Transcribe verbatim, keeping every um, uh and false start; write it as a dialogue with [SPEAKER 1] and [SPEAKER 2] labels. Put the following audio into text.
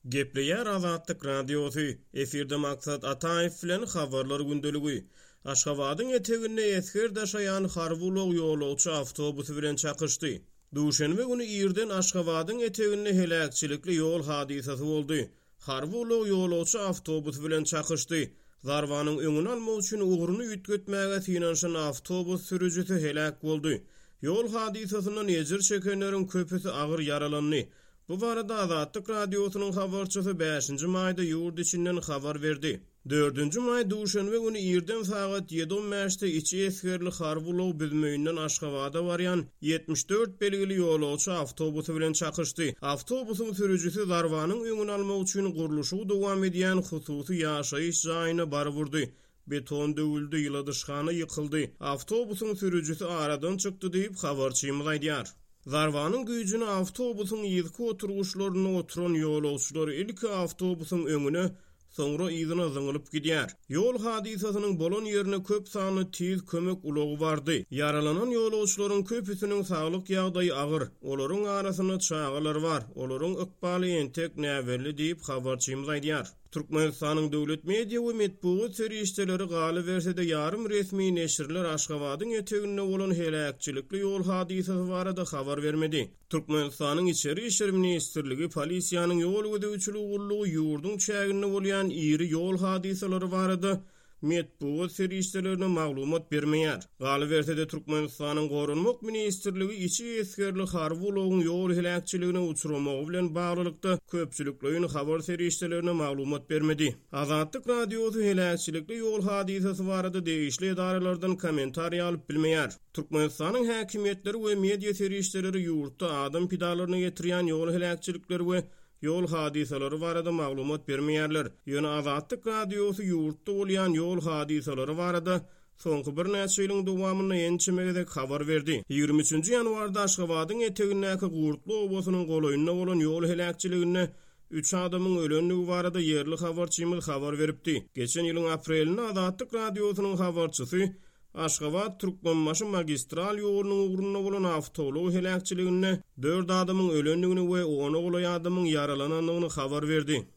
[SPEAKER 1] Gepleýär Azatlyk radiosu. Efirde maksat Ataýew bilen habarlar gündeligi. Aşgabatyň eteginde esger daşayan Harwulog ýolagçy awtobusy bilen çakışdy. Duşanbe güni ýerden Aşgabatyň eteginde helakçylikli ýol hadisasy boldy. Harwulog ýolagçy awtobusy bilen çakışdy. Zarwanyň öňüni almak üçin ugruny ýetgetmäge synanşan awtobus sürüjisi helak boldy. Ýol hadisasynyň ejir çekenleriň köpüsi agyr yaralandy. Bu barada Azatlyk radiosynyň habarçysy beşinji maýda ýurt içinden habar berdi. dördünji maý duşanbe güni ýerden sagat ýedi on beşde içi esgerli Harwulog bilmeýinden Aşgabada barýan ýetmiş dört belgili ýolagçy awtobusy bilen çakışdy. Awtobusyň sürüjisi Zarwanyň öňüni almak üçin guruluşy dowam edýän hususy ýaşaýyş jaýyna barwurdy. Beton döwüldi, ýyladyşgany ýykyldy. Awtobusyň sürüjisi aradan çykdy diýip habarçymyz aýdýar. Zarwanyň güýjüni awtobusyň ýyzky oturguşlaryna oturan ýolagçylar ilki awtobusyň öňüne, soňra ýyzyna zyňylyp gidýär. Ýol hadisasynyň bolan ýerine köp sany tiz kömek ulagy bardy. Yaralanan ýolagçylaryň köpüsiniň saglyk ýagdaýy agyr. Olaryň arasynda çağalar bar. Olaryň ykbaly entek näwelli diýip habarçymyz aýdýar. Türkmenistanyň döwlet media we medeniýet serişdeleri galy bersede ýarym resmi neşirler Aşgabatyň eteginde bolan helakçylikli ýol hadisasy barada habar bermedi. Türkmenistanyň içeri işler ministrligi polisiýanyň ýol gödäwçiligi gullugy ýurdun çäginde bolýan iri ýol hadisalary barada medeniýet serişdelerine maglumat bermeýär. Galy bersede Türkmenistanyň gorunmak ministrligi içi esgerli Harwulogyň ýol helakçylygyna uçurmagy bilen baglykda köpçülikleýin habar serişdelerine maglumat bermedi. Azatlyk radiosu helakçylikli ýol hadisasy barada degişli edaralardan kommentariýa alyp bilmeýär. Türkmenistanyň häkimetleri we media serişdeleri ýurtda adam pidalaryny getirýän ýol helakçylikleri we ýol hadisalary barada maglumat bermeýärler. Ýöne Azatlyk radiosu ýurtda bolýan ýol hadisalary barada soňky bir näçe ýylyň dowamyny ençemegedek habar berdi. ýygrimi üçinji ýanwarda Aşgabatyň etegindäki Gurtly obasynyň golaýynda bolan ýol helakçyligine üç adamyň ölenligi barada ýerli habarçymyz habar beripdi. Geçen ýylyň aprelinde Azatlyk radiosynyň habarçysy Aşgabat Türkmenmaşy magistral ýolunyň ugrunda bolan awtolog helakçyligine dört adamyň ölenligini we ony golaýan adamyň yaralananyny habar berdi.